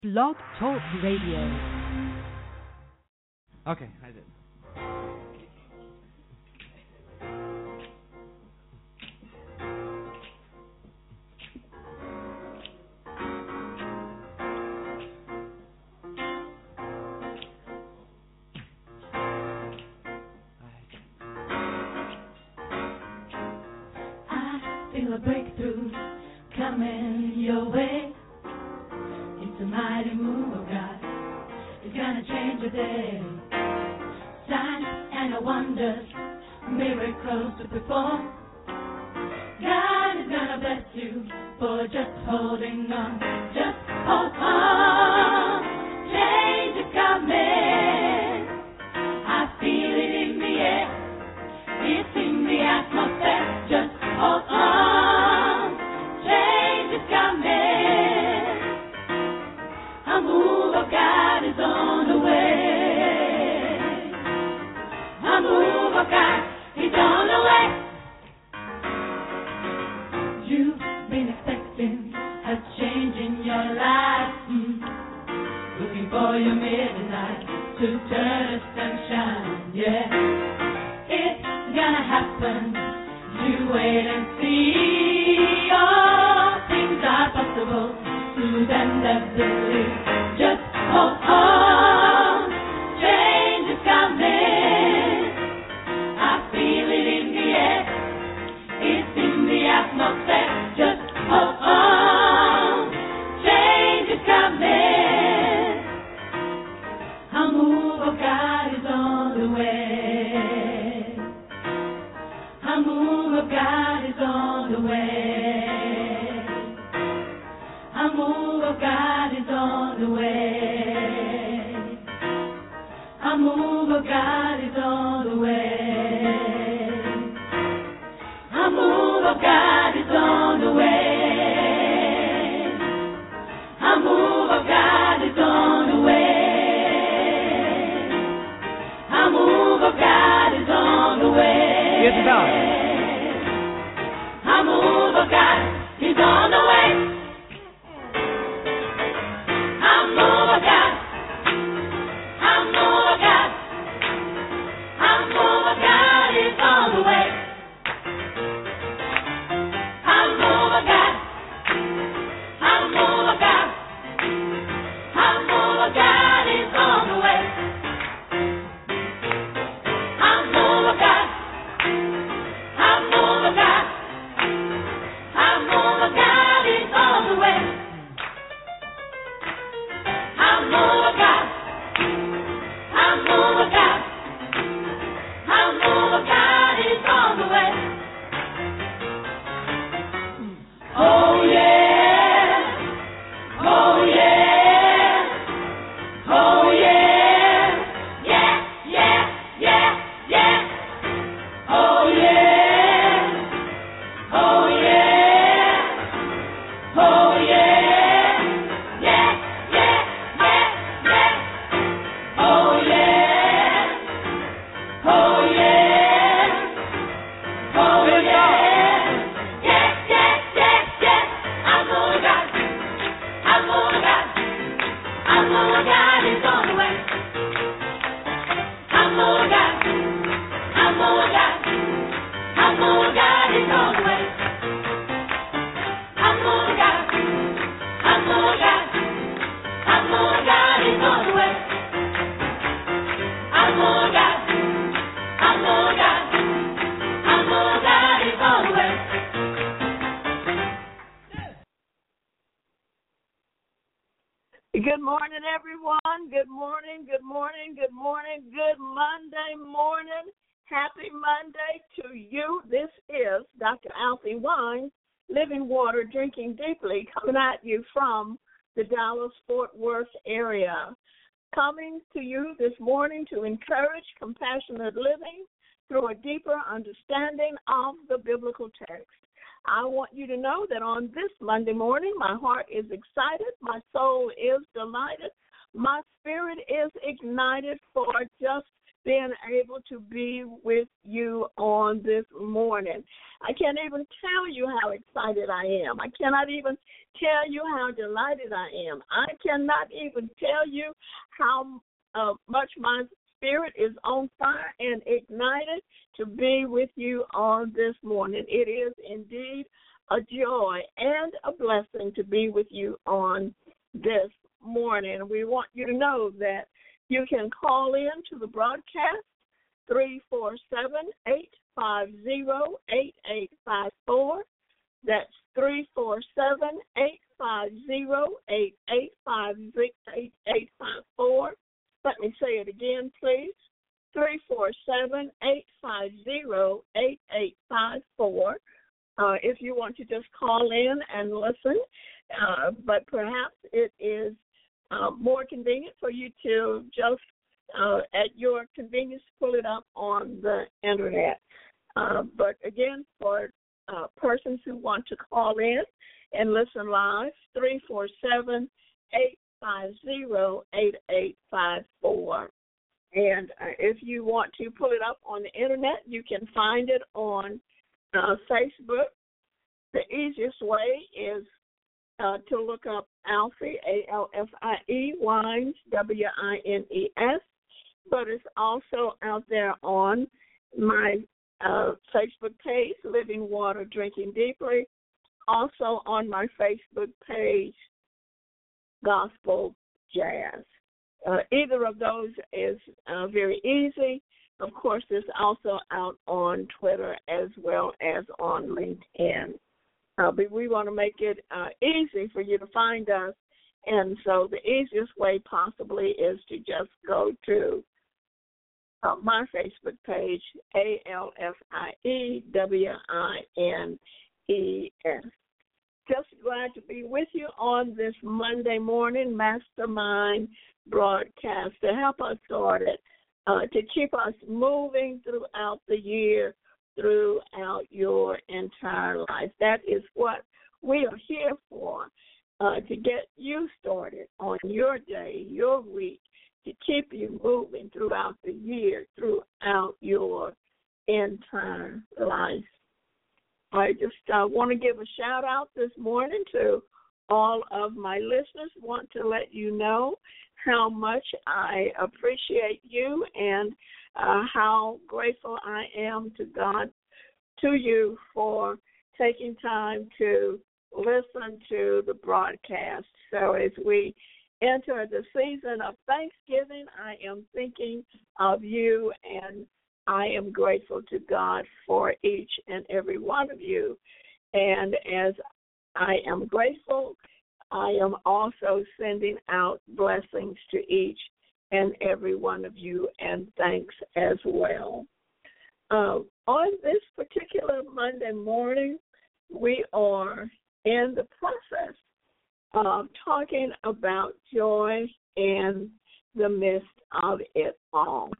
Blog Talk Radio. Okay, I did. I feel a breakthrough coming your way. It's a mighty move of God. It's gonna change your day. Signs and wonders, miracles to perform. God is gonna bless you for just holding on. Just hold on. Change is coming. I feel it in the air. It's in the atmosphere. Just hold on. Change is coming. A move of God is on the way. A move of God is on the way. You've been expecting a change in your life. Looking for your midnight to turn to sunshine. Yeah, it's gonna happen. You wait and see. All things are possible to them that believe. Just hold on. Change is coming. I feel it in the air. It's in the atmosphere. Just hold on. Change is coming. A move of God is on the way. A move of God is on the way. A move of God is on the way. A move of God is on the way. A move of God is on the way. A move of God is on the way. A move of God is on the way. Yes, God. A move of God is on the way. A move of God. A move of God. A move of God is on the way. A move of God. A move of God. A move of God is on the way. A move of God. A move of God. A move of God is on the way. A move of God. A move of God. A move of God is on the way. Oh yeah. Oh yeah. Oh yeah. Yeah, yeah, yeah, yeah. Oh yeah. Oh yeah. Oh yeah. Yeah, yeah, yeah, yeah. Oh yeah. Oh yeah. Oh yeah. Yeah, yeah, yeah, yeah. I'm on God. I'm on God. I'm on God is on the way. I'm on God. I'm on God. I'm on God is on the way. I'm on God. I'm on God. I'm on God is on the way. I'm on God. I'm on God. I'm on God is on the way. Good morning, everyone. Good morning, good morning, good morning, good Monday morning. Happy Monday to you. This is Dr. Alfie Wine, Living Water, Drinking Deeply, coming at you from the Dallas-Fort Worth area. Coming to you this morning to encourage compassionate living through a deeper understanding of the biblical text. I want you to know that on this Monday morning, my heart is excited, my soul is delighted, my spirit is ignited for just being able to be with you on this morning. I can't even tell you how excited I am. I cannot even tell you how delighted I am. I cannot even tell you how much my spirit is on fire and ignited to be with you on this morning. It is indeed a joy and a blessing to be with you on this morning. We want you to know that you can call in to the broadcast 347-850-8854. That's 347-850-8854. Let me say it again, please. 347-850-8854. If you want to just call in and listen, but perhaps it is more convenient for you to just, at your convenience, pull it up on the Internet. But again, for persons who want to call in and listen live, 347-850-8854. And if you want to pull it up on the Internet, you can find it on Facebook. The easiest way is to look up Alfie, Alfie, Wines, Wines, but it's also out there on my Facebook page, Living Water, Drinking Deeply, also on my Facebook page, Gospel Jazz. Either of those is very easy. Of course, it's also out on Twitter as well as on LinkedIn. But we want to make it easy for you to find us, and so the easiest way possibly is to just go to my Facebook page, ALFIEWINES. Just glad to be with you on this Monday morning Mastermind broadcast to help us start it, to keep us moving throughout the year, throughout your entire life. That is what we are here for, to get you started on your day, your week, to keep you moving throughout the year, throughout your entire life. I just want to give a shout-out this morning to all of my listeners. Want to let you know how much I appreciate you and how grateful I am to God, to you, for taking time to listen to the broadcast. So as we enter the season of Thanksgiving, I am thinking of you, and I am grateful to God for each and every one of you. And as I am grateful, I am also sending out blessings to each and every one of you, and thanks as well. On this particular Monday morning, we are in the process of talking about joy in the midst of it all.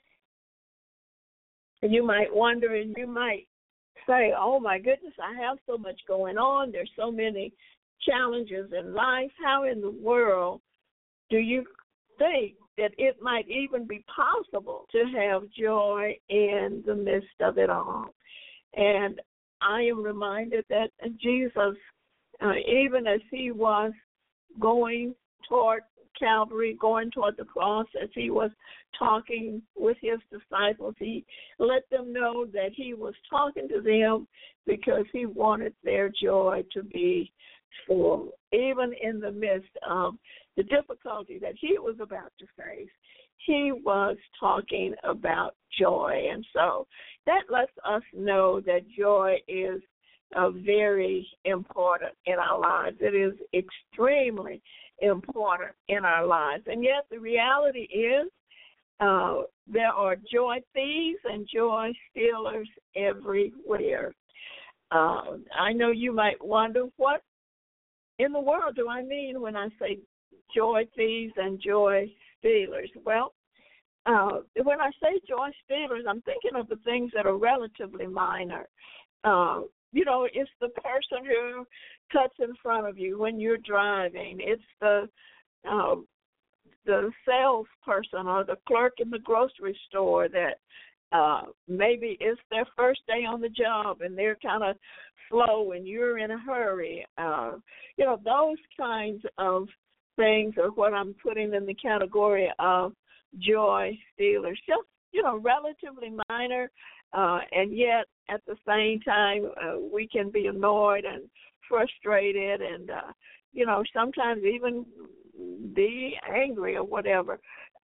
You might wonder, and you might say, oh, my goodness, I have so much going on. There's so many challenges in life. How in the world do you think that it might even be possible to have joy in the midst of it all? And I am reminded that Jesus, even as he was going toward Calvary, going toward the cross, as he was talking with his disciples, he let them know that he was talking to them because he wanted their joy to be full. Even in the midst of the difficulty that he was about to face, he was talking about joy. And so that lets us know that joy is very important in our lives. It is extremely important in our lives. And yet the reality is there are joy thieves and joy stealers everywhere. I know you might wonder, what in the world do I mean when I say joy thieves and joy stealers? Well, when I say joy stealers, I'm thinking of the things that are relatively minor. It's the person who cuts in front of you when you're driving. It's the the salesperson or the clerk in the grocery store that maybe it's their first day on the job and they're kind of slow and you're in a hurry. Those kinds of things are what I'm putting in the category of joy stealers. Just, relatively minor, and yet at the same time we can be annoyed and frustrated and, sometimes even be angry or whatever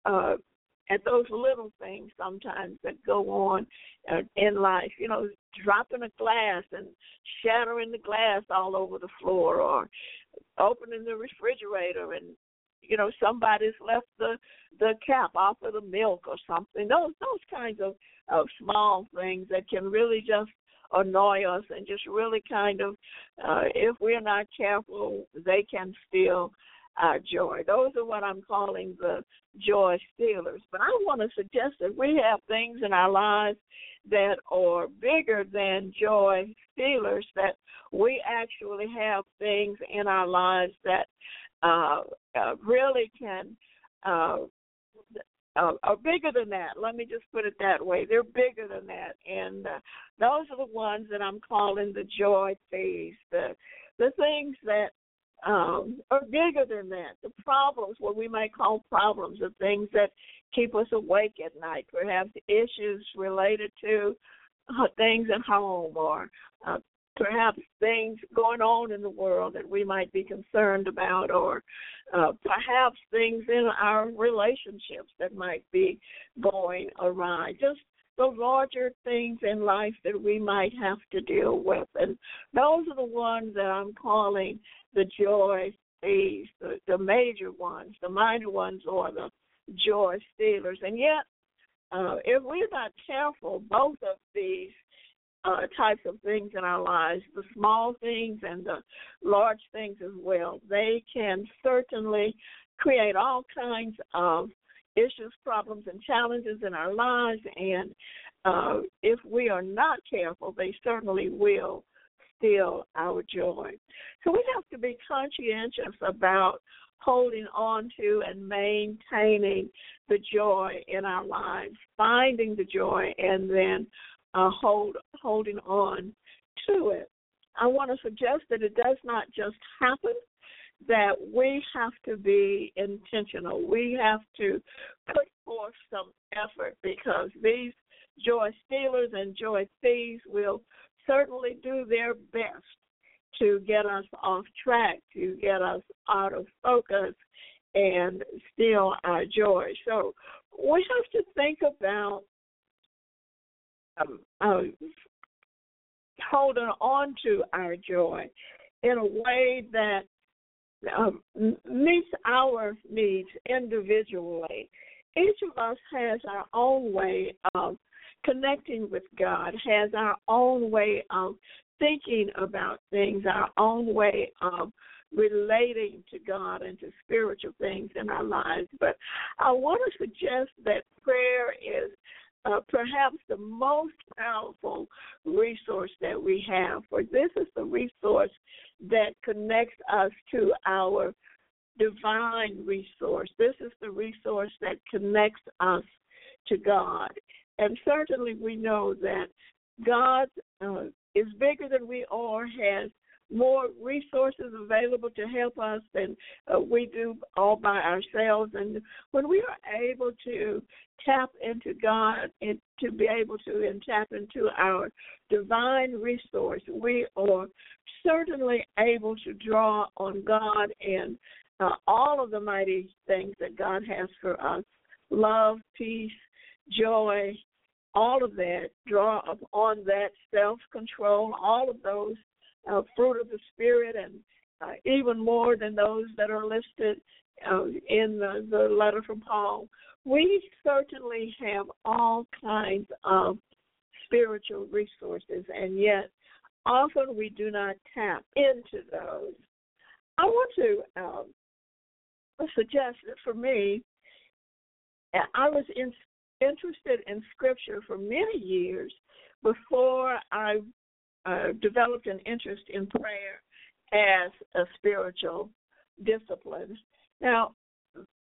at those little things sometimes that go on in life, dropping a glass and shattering the glass all over the floor, or opening the refrigerator and, somebody's left the cap off of the milk or something. Those kinds of small things that can really just annoy us and just really kind of, if we're not careful, they can steal our joy. Those are what I'm calling the joy stealers. But I want to suggest that we have things in our lives that are bigger than joy stealers, that we actually have things in our lives that really can are bigger than that. Let me just put it that way. They're bigger than that. And those are the ones that I'm calling the joy thieves, the things that are bigger than that. The problems, what we might call problems, the things that keep us awake at night, perhaps issues related to things at home, or perhaps things going on in the world that we might be concerned about, or perhaps things in our relationships that might be going awry. Just the larger things in life that we might have to deal with. And those are the ones that I'm calling the joy thieves, the major ones. The minor ones are the joy stealers. And yet, if we're not careful, both of these types of things in our lives, the small things and the large things as well, they can certainly create all kinds of issues, problems, and challenges in our lives. And if we are not careful, they certainly will steal our joy. So we have to be conscientious about holding on to and maintaining the joy in our lives, finding the joy, and then holding on to it. I want to suggest that it does not just happen, that we have to be intentional. We have to put forth some effort, because these joy stealers and joy thieves will certainly do their best to get us off track, to get us out of focus and steal our joy. So we have to think about holding on to our joy in a way that meets our needs individually. Each of us has our own way of connecting with God, has our own way of thinking about things, our own way of relating to God and to spiritual things in our lives. But I want to suggest that prayer is perhaps the most powerful resource that we have, for this is the resource that connects us to our divine resource. This is the resource that connects us to God. And certainly we know that God is bigger than we are, has more resources available to help us than we do all by ourselves. And when we are able to tap into God and to be able to tap into our divine resource, we are certainly able to draw on God and all of the mighty things that God has for us: love, peace, joy, all of that, draw upon that, self-control, all of those fruit of the Spirit, and even more than those that are listed in the letter from Paul. We certainly have all kinds of spiritual resources, and yet often we do not tap into those. I want to suggest that for me, I was interested in Scripture for many years before I developed an interest in prayer as a spiritual discipline. Now,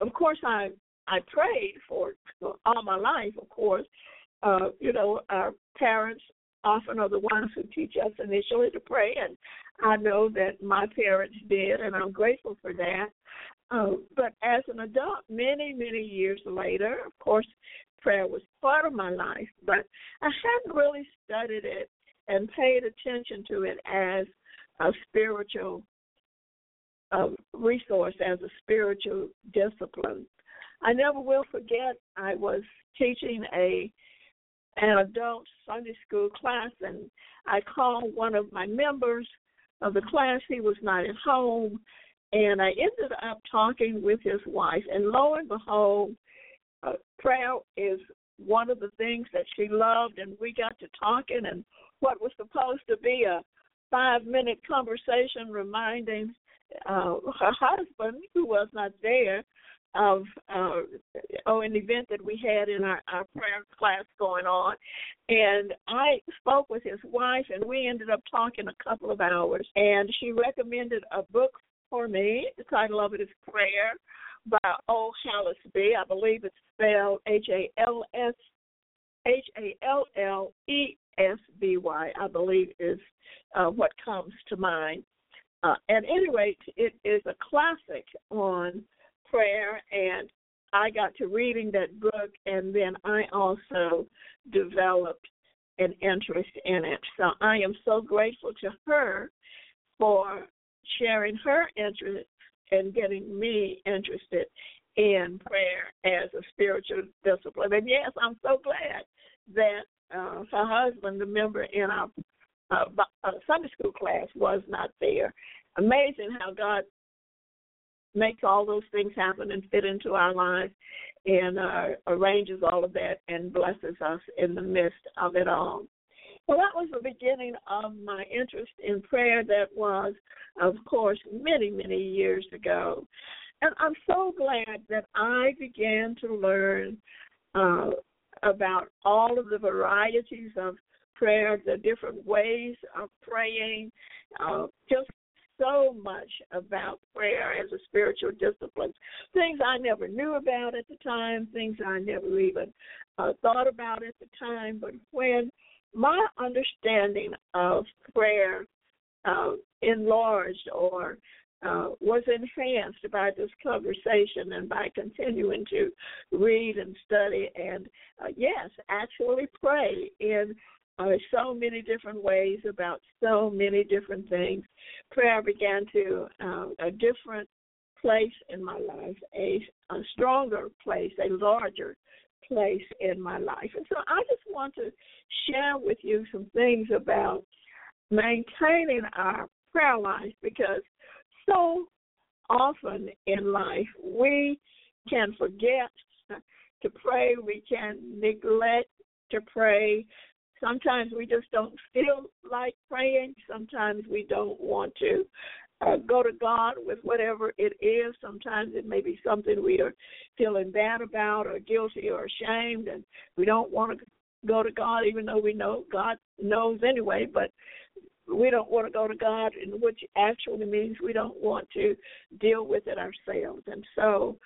of course, I prayed for all my life, of course. Our parents often are the ones who teach us initially to pray, and I know that my parents did, and I'm grateful for that. But as an adult, many, many years later, of course, prayer was part of my life, but I hadn't really studied it and paid attention to it as a spiritual resource, as a spiritual discipline. I never will forget, I was teaching an adult Sunday school class, and I called one of my members of the class. He was not at home, and I ended up talking with his wife, and lo and behold, prayer is one of the things that she loved, and we got to talking, and what was supposed to be a 5-minute conversation reminding her husband, who was not there, of an event that we had in our prayer class going on. And I spoke with his wife, and we ended up talking a couple of hours, and she recommended a book for me. The title of it is Prayer by O. Hallesby. I believe it's spelled Hallesby, I believe is what comes to mind. At any rate, it is a classic on prayer, and I got to reading that book, and then I also developed an interest in it. So I am so grateful to her for sharing her interest and getting me interested in prayer as a spiritual discipline. And yes, I'm so glad that her husband, the member in our Sunday school class, was not there. Amazing how God makes all those things happen and fit into our lives, and arranges all of that and blesses us in the midst of it all. Well, that was the beginning of my interest in prayer. That was, of course, many, many years ago. And I'm so glad that I began to learn about all of the varieties of prayer, the different ways of praying, just so much about prayer as a spiritual discipline. Things I never knew about at the time, things I never even thought about at the time. But when my understanding of prayer enlarged or was enhanced by this conversation and by continuing to read and study and, yes, actually pray in so many different ways about so many different things, prayer began to a different place in my life, a stronger place, a larger place in my life. And so I just want to share with you some things about maintaining our prayer life, because so often in life we can forget to pray, we can neglect to pray. Sometimes we just don't feel like praying. Sometimes we don't want to go to God with whatever it is. Sometimes it may be something we are feeling bad about or guilty or ashamed, and we don't want to go to God, even though we know God knows anyway, but we don't want to go to God, which actually means we don't want to deal with it ourselves. And so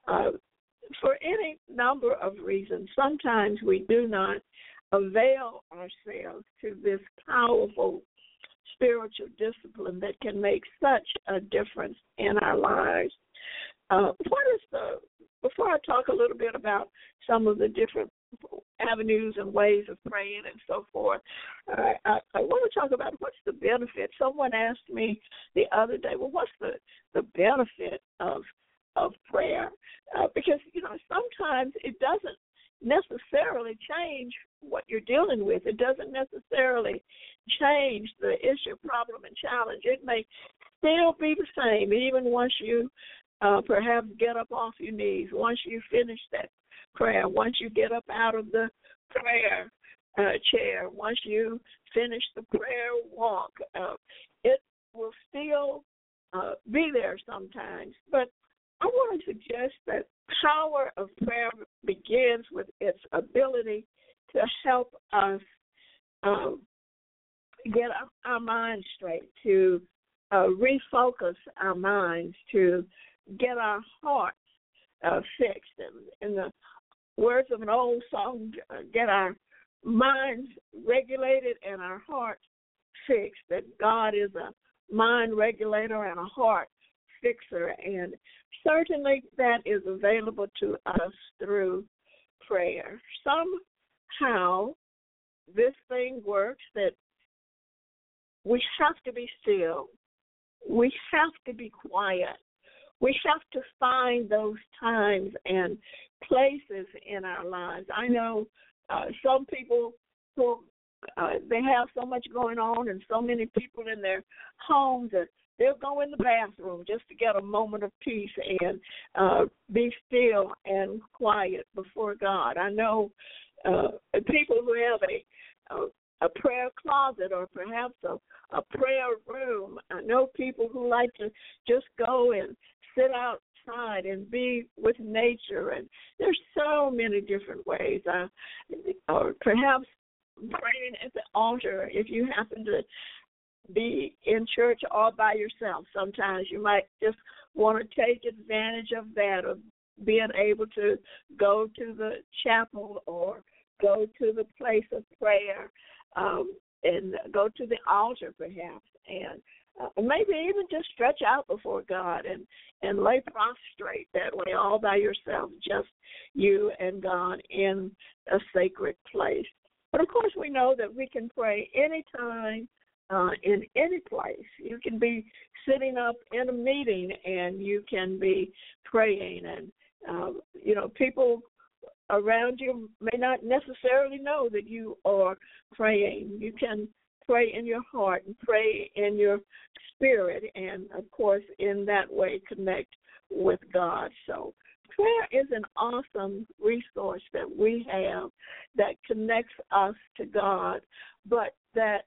for any number of reasons, sometimes we do not avail ourselves to this powerful spiritual discipline that can make such a difference in our lives. Before I talk a little bit about some of the different avenues and ways of praying and so forth, I want to talk about what's the benefit. Someone asked me the other day, well, what's the benefit of prayer? Because, sometimes it doesn't necessarily change what you're dealing with. It doesn't necessarily change the issue, problem, and challenge. It may still be the same, even once you perhaps get up off your knees, once you finish that prayer, once you get up out of the prayer chair, once you finish the prayer walk. It will still be there sometimes, but I want to suggest that power of prayer begins with its ability to help us get our minds straight, to refocus our minds, to get our hearts fixed. In the words of an old song, get our minds regulated and our hearts fixed, that God is a mind regulator and a heart fixer. And certainly that is available to us through prayer. Somehow this thing works that we have to be still. We have to be quiet. We have to find those times and places in our lives. I know some people who they have so much going on and so many people in their homes that they'll go in the bathroom just to get a moment of peace and be still and quiet before God. I know people who have a prayer closet or perhaps a prayer room. I know people who like to just go and sit outside and be with nature, and there's so many different ways. Or perhaps praying at the altar if you happen to be in church all by yourself. Sometimes you might just want to take advantage of that, of being able to go to the chapel or go to the place of prayer, and go to the altar perhaps, and maybe even just stretch out before God and lay prostrate that way all by yourself, just you and God in a sacred place. But, of course, we know that we can pray anytime, in any place. You can be sitting up in a meeting and you can be praying. And, people around you may not necessarily know that you are praying. You can pray in your heart and pray in your spirit and, of course, in that way connect with God. So prayer is an awesome resource that we have that connects us to God, but that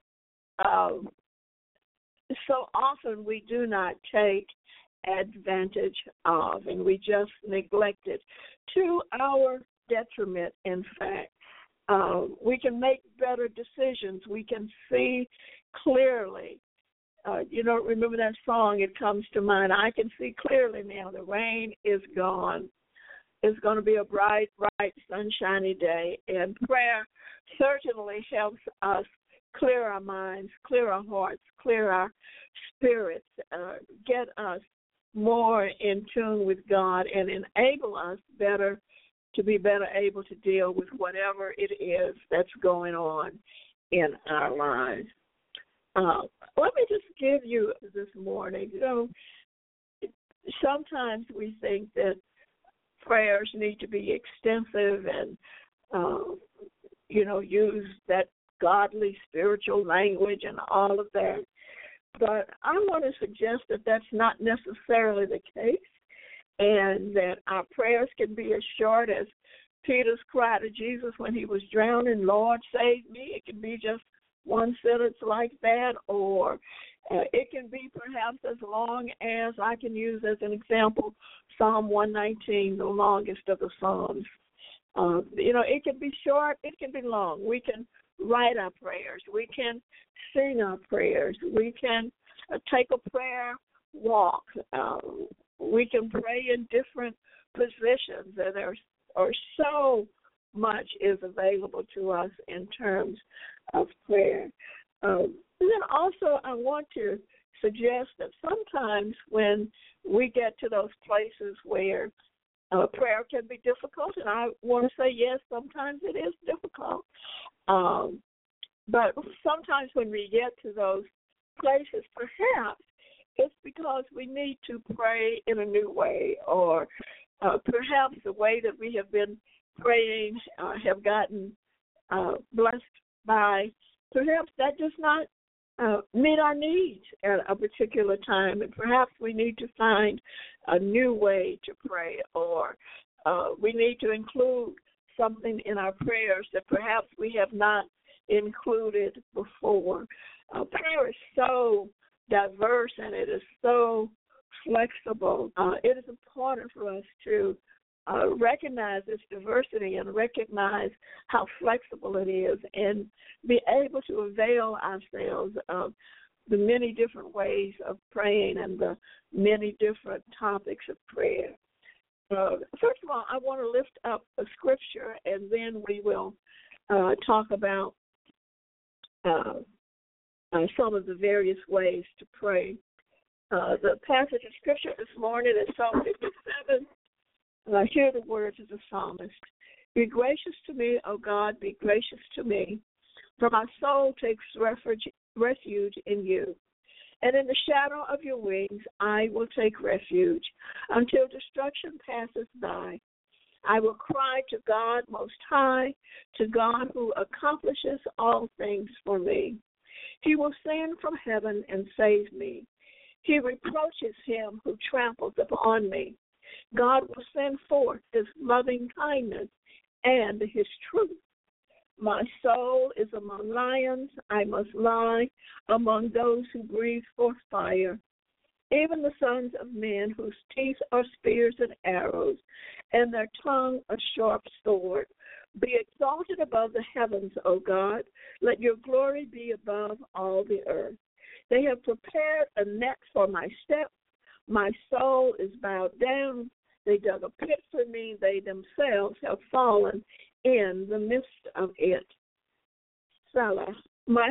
so often we do not take advantage of, and we just neglect it to our detriment, in fact. We can make better decisions. We can see clearly. Remember that song? It comes to mind. I can see clearly now. The rain is gone. It's going to be a bright, bright, sunshiny day. And prayer certainly helps us clear our minds, clear our hearts, clear our spirits, get us more in tune with God and enable us to be better able to deal with whatever it is that's going on in our lives. Let me just give you this morning, sometimes we think that prayers need to be extensive and, use that godly spiritual language and all of that. But I want to suggest that that's not necessarily the case, and that our prayers can be as short as Peter's cry to Jesus when he was drowning, Lord, save me. It can be just one sentence like that, or it can be perhaps as long as, I can use as an example, Psalm 119, the longest of the Psalms. It can be short, it can be long. We can write our prayers. We can sing our prayers. We can take a prayer walk. We can pray in different positions. There are so much is available to us in terms of prayer. And then also I want to suggest that sometimes when we get to those places where prayer can be difficult, and I want to say yes, sometimes it is difficult, but sometimes when we get to those places, perhaps it's because we need to pray in a new way, or perhaps the way that we have been praying have gotten blessed by, perhaps that does not meet our needs at a particular time, and perhaps we need to find a new way to pray, or we need to include something in our prayers that perhaps we have not included before. Prayer is so diverse and it is so flexible. It is important for us to recognize this diversity and recognize how flexible it is and be able to avail ourselves of the many different ways of praying and the many different topics of prayer. First of all, I want to lift up a scripture, and then we will talk about some of the various ways to pray. The passage of scripture this morning is Psalm 57. Hear the words of the psalmist. Be gracious to me, O God, be gracious to me, for my soul takes refuge in you. And in the shadow of your wings I will take refuge until destruction passes by. I will cry to God Most High, to God who accomplishes all things for me. He will send from heaven and save me. He reproaches him who tramples upon me. God will send forth his loving kindness and his truth. My soul is among lions. I must lie among those who breathe forth fire. Even the sons of men whose teeth are spears and arrows, and their tongue a sharp sword. Be exalted above the heavens, O God. Let your glory be above all the earth. They have prepared a net for my steps. My soul is bowed down. They dug a pit for me. They themselves have fallen in the midst of it. Salah. My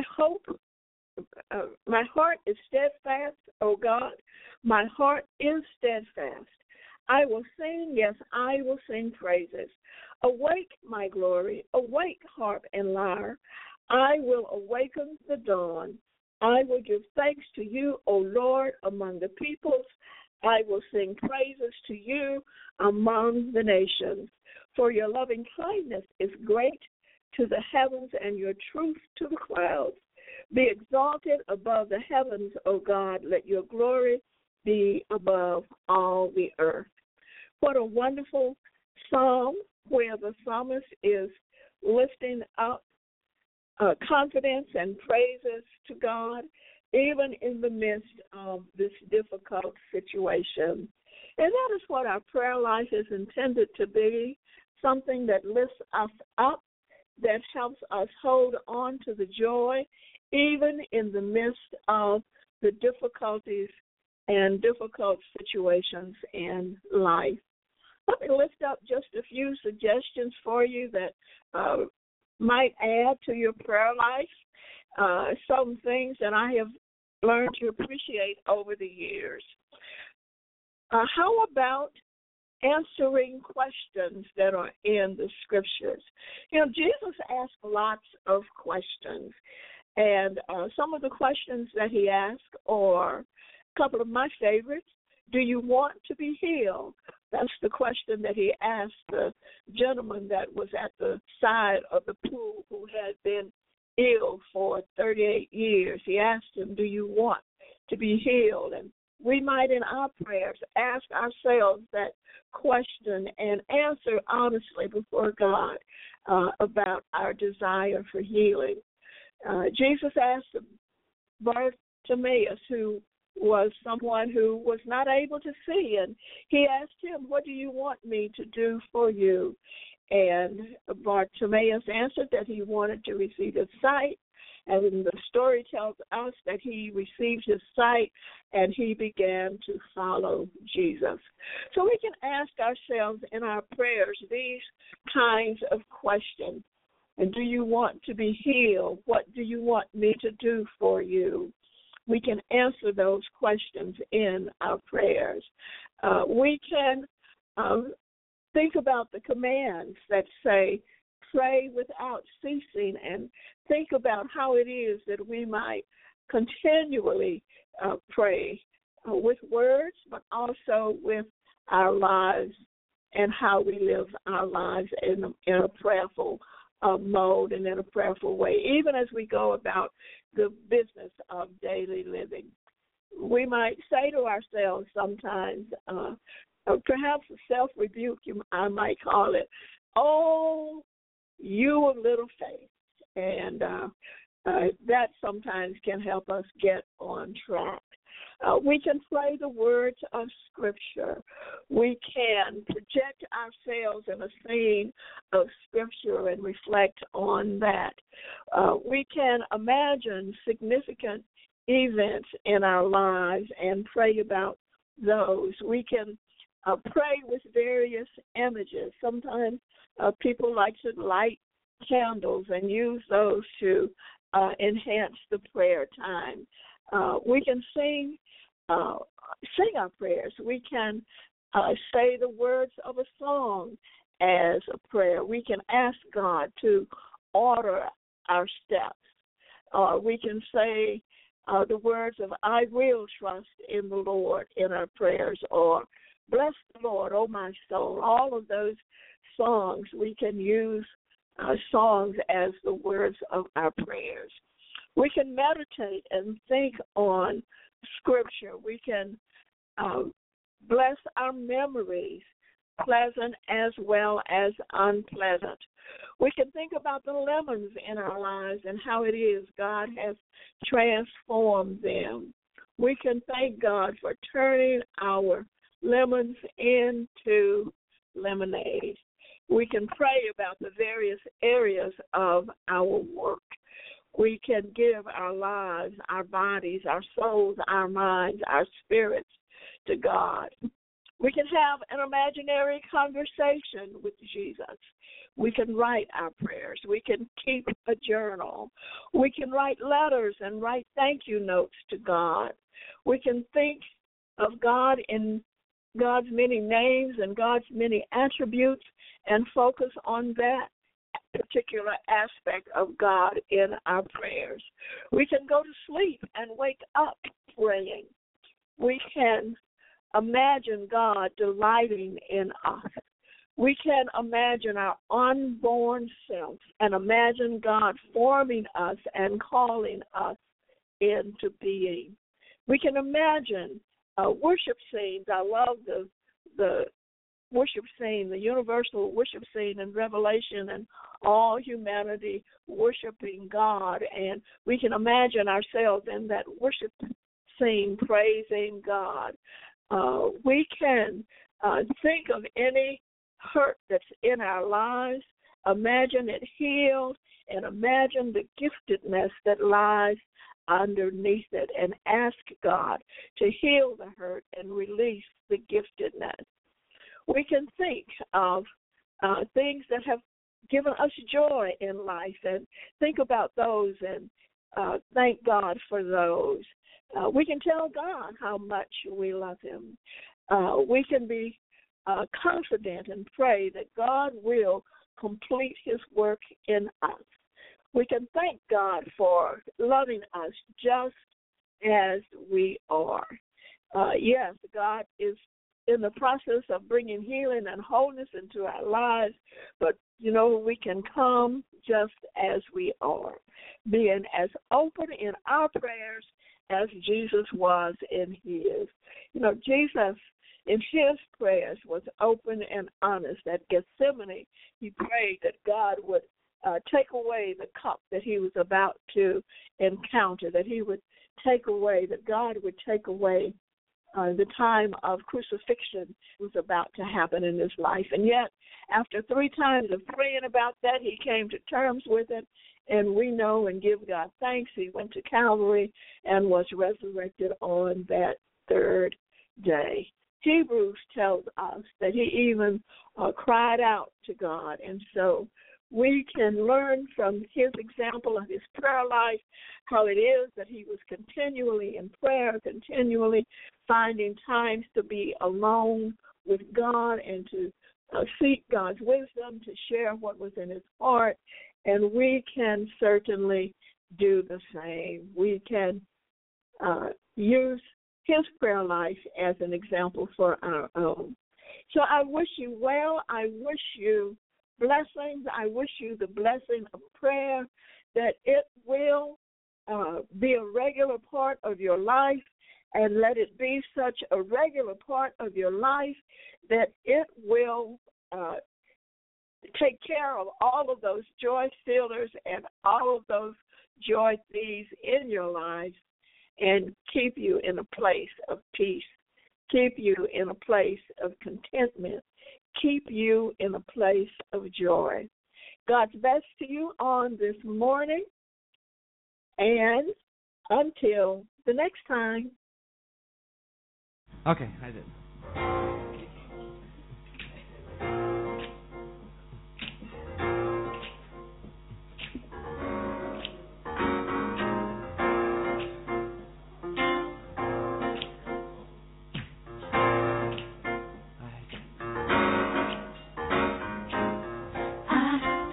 heart is steadfast, O God. My heart is steadfast. I will sing, yes, I will sing praises. Awake, my glory, awake, harp and lyre. I will awaken the dawn. I will give thanks to you, O Lord, among the peoples. I will sing praises to you among the nations. For your loving kindness is great to the heavens and your truth to the clouds. Be exalted above the heavens, O God. Let your glory be above all the earth. What a wonderful psalm where the psalmist is lifting up confidence and praises to God, even in the midst of this difficult situation. And that is what our prayer life is intended to be, something that lifts us up, that helps us hold on to the joy, even in the midst of the difficulties and difficult situations in life. Let me lift up just a few suggestions for you that might add to your prayer life, some things that I have learned to appreciate over the years. How about answering questions that are in the scriptures? You know, Jesus asked lots of questions, and some of the questions that he asked are a couple of my favorites. Do you want to be healed? That's the question that he asked the gentleman that was at the side of the pool who had been ill for 38 years. He asked him, do you want to be healed? And we might in our prayers ask ourselves that question and answer honestly before God about our desire for healing. Jesus asked Bartimaeus, who was someone who was not able to see, and he asked him, what do you want me to do for you? And Bartimaeus answered that he wanted to receive his sight, and the story tells us that he received his sight and he began to follow Jesus. So we can ask ourselves in our prayers these kinds of questions. And do you want to be healed? What do you want me to do for you? We can answer those questions in our prayers. We can think about the commands that say, pray without ceasing, and think about how it is that we might continually pray with words, but also with our lives and how we live our lives in a prayerful mode and in a prayerful way, even as we go about the business of daily living. We might say to ourselves sometimes, perhaps a self-rebuke, I might call it, oh, you of little faith. And that sometimes can help us get on track. We can pray the words of Scripture. We can project ourselves in a scene of Scripture and reflect on that. We can imagine significant events in our lives and pray about those. We can pray with various images. Sometimes people like to light candles and use those to enhance the prayer time. We can sing our prayers. We can say the words of a song as a prayer. We can ask God to order our steps. We can say the words of "I will trust in the Lord" in our prayers, or "Bless the Lord, oh my soul." All of those songs, we can use songs as the words of our prayers. We can meditate and think on Scripture. We can bless our memories, pleasant as well as unpleasant. We can think about the lemons in our lives and how it is God has transformed them. We can thank God for turning our lemons into lemonade. We can pray about the various areas of our work. We can give our lives, our bodies, our souls, our minds, our spirits to God. We can have an imaginary conversation with Jesus. We can write our prayers. We can keep a journal. We can write letters and write thank you notes to God. We can think of God in God's many names and God's many attributes and focus on that particular aspect of God in our prayers. We can go to sleep and wake up praying. We can imagine God delighting in us. We can imagine our unborn self and imagine God forming us and calling us into being. We can imagine worship scenes. I love the worship scene, the universal worship scene in Revelation, and all humanity worshiping God. And we can imagine ourselves in that worship scene praising God. We can think of any hurt that's in our lives, imagine it healed, and imagine the giftedness that lies underneath it, and ask God to heal the hurt and release the giftedness. We can think of things that have given us joy in life and think about those and thank God for those. We can tell God how much we love him. We can be confident and pray that God will complete his work in us. We can thank God for loving us just as we are. Yes, God is in the process of bringing healing and wholeness into our lives, but, we can come just as we are, being as open in our prayers as Jesus was in his. Jesus in his prayers was open and honest. At Gethsemane, he prayed that God would take away the cup that he was about to encounter, that he would take away, that God would take away the time of crucifixion was about to happen in his life. And yet, after 3 times of praying about that, he came to terms with it, and we know and give God thanks. He went to Calvary and was resurrected on that 3rd day. Hebrews tells us that he even cried out to God, and so we can learn from his example of his prayer life how it is that he was continually in prayer, continually finding times to be alone with God and to seek God's wisdom, to share what was in his heart, and we can certainly do the same. We can use his prayer life as an example for our own. So I wish you well. I wish you blessings. I wish you the blessing of prayer, that it will be a regular part of your life, and let it be such a regular part of your life that it will take care of all of those joy stealers and all of those joy thieves in your lives, and keep you in a place of peace, keep you in a place of contentment, keep you in a place of joy. God's best to you on this morning, and until the next time. Okay, I did.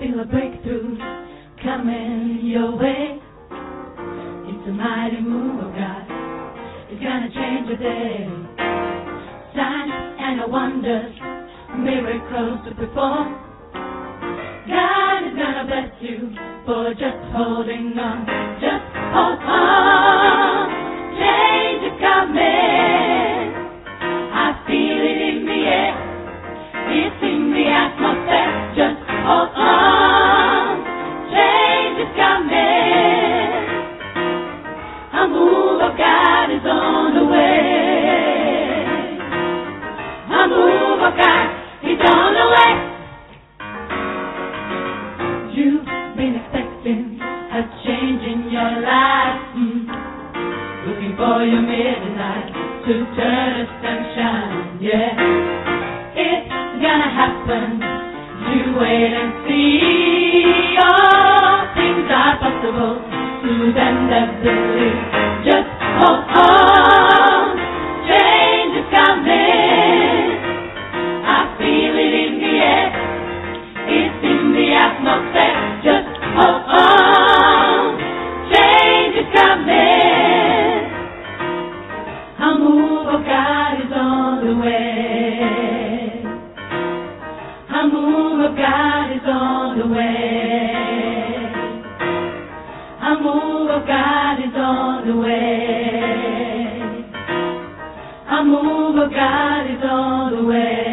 feel a breakthrough coming your way. It's a mighty move of God. It's gonna change your day. Signs and wonders, miracles to perform. God is gonna bless you for just holding on. Just hold on. Change is coming. I feel it in the air. It's in the atmosphere. Just hold on. Change is coming. A move of God is on the way. A move of God is on the way. You've been expecting a change in your life. Looking for your midnight to turn to sunshine. Yeah, it's gonna happen. You wait and see. All things are possible to them that believe. Just hold on. Change is coming. I feel it in the air. It's in the atmosphere. Just hold on. Change is coming. A move of God is on the way. A move of God is on the way. A move of God is on the way. A move of God is on the way.